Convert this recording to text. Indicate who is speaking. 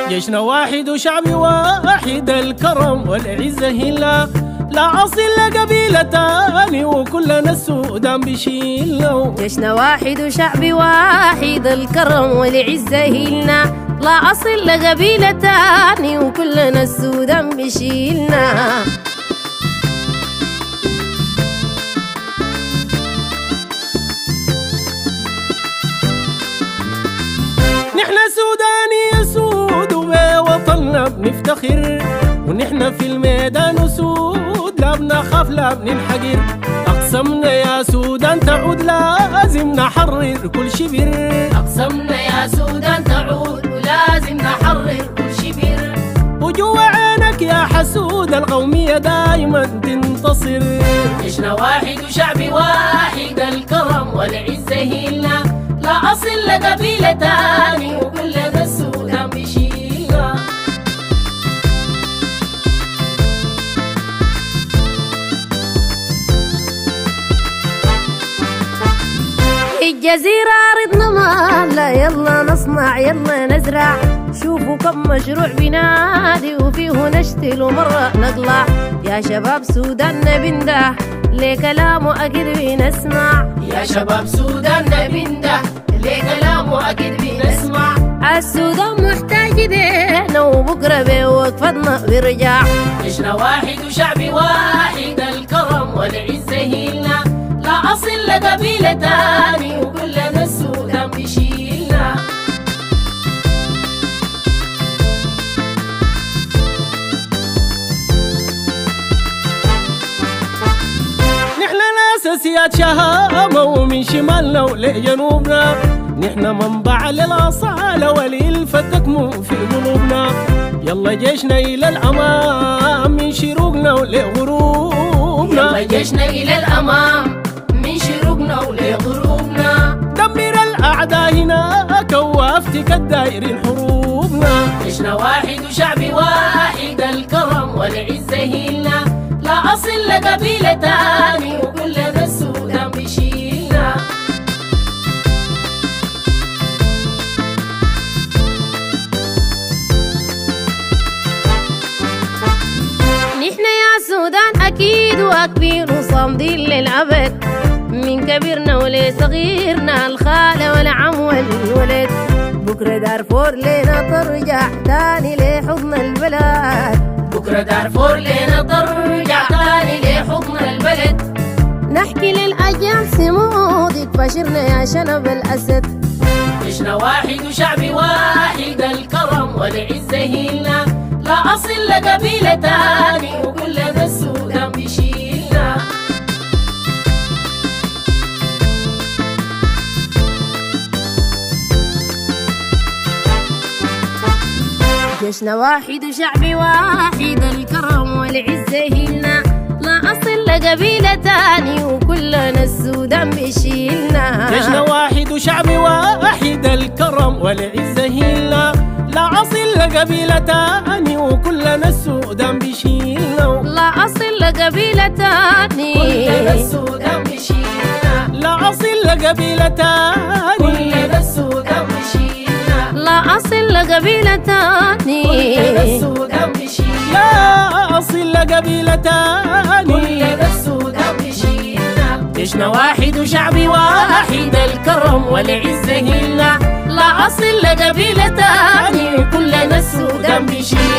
Speaker 1: جيشنا واحد وشعبي واحد، الكرم والعزة هلا، لا أصل قبيلة تاني وكلنا السودان بشيلنا.
Speaker 2: جيشنا واحد وشعبي واحد، الكرم والعزة هلنا، لا أصل قبيلة تاني وكلنا السودان بشيلنا.
Speaker 1: نحن سوداني يسود وبوطننا بنفتخر، ونحن في الميدان أسود، لا بنخاف لا بننحقر. أقسمنا يا سودان تعود لازم نحرر كل شبر.
Speaker 2: أقسمنا يا سودان تعود ولازم نحرر كل شبر.
Speaker 1: وجوا عينك يا حسود القومية دايما تنتصر.
Speaker 2: جيشنا واحد وشعبي واحد، الكرم والعزة هلنا، لا أصل قبيلة تاني وكلنا السودان بشيلنا. الجزيرة أرضنا مالا، يلا نصنع يلا نزرع، شوفوا كم مشروع بنادي وفيه نشتل ومرة نطلع. يا شباب سوداننا بنده لكلامه أكيد بنسمع.
Speaker 3: يا شباب سوداننا بنده لكلامه أكيد بنسمع.
Speaker 2: السودان محتاج ايدينا وبكرة بوقفتنا بيرجع.
Speaker 3: جيشنا واحد وشعبي واحد، الكرم والعزة هلنا، لا أصل قبيلة تاني وكلنا السودان بشيلنا.
Speaker 1: نحن ناس سياد شهامة ومن شمالنا ولجنوبنا، نحن منبع للأصالة وللفة تكمن في قلوبنا. يلا جيشنا إلى الأمام من شروقنا ولغروبنا.
Speaker 3: يلا جيشنا إلى الأمام من شروقنا ولغروبنا.
Speaker 1: دمر الأعداء هناك وأفتك الداير حروبنا.
Speaker 3: جيشنا واحد وشعبي واحد، الكرم والعزة هلنا، لا أصل قبيلة تاني وكلنا السودان بشيلنا.
Speaker 2: نحن يا سودان أكيد واقفين وصامدين للأبد، من كبيرنا ولصغيرنا، الخالة والعم والولد. بكرة دارفور لينا ترجع تاني لحضن البلد.
Speaker 3: بكرة دارفور لينا ترجع تاني لحضن البلد.
Speaker 2: نحكي للأجيال سمودك بشرنا يا شنب الأسد.
Speaker 3: جيشنا واحد وشعبي واحد، الكرم والعزة هلنا، لا أصل قبيلة تاني وكلنا السودان بشيلنا.
Speaker 2: جيشنا واحد وشعبي واحد، الكرم والعزة هلنا، لا أصل قبيلة تاني وكلنا السودان بشيلنا.
Speaker 1: جيشنا واحد وشعبي واحد، الكرم والعزة هلا، لا أصل قبيلة تاني وكلنا السودان بشيلنا.
Speaker 2: لا أصل قبيلة تاني
Speaker 3: كلنا السودان بشيلنا.
Speaker 1: لا أصل قبيلة تاني
Speaker 3: كلنا السودان بشيلنا.
Speaker 2: لا أصل قبيلة تاني
Speaker 3: كلنا السودان بشيلنا.
Speaker 1: لا أصل قبيلة تاني
Speaker 3: كلنا السودان بشيلنا.
Speaker 1: جيشنا واحد وشعبي واحد، الكرم والعزة هلا،
Speaker 3: لا أصل قبيلة تاني كلنا السودان بشيلنا.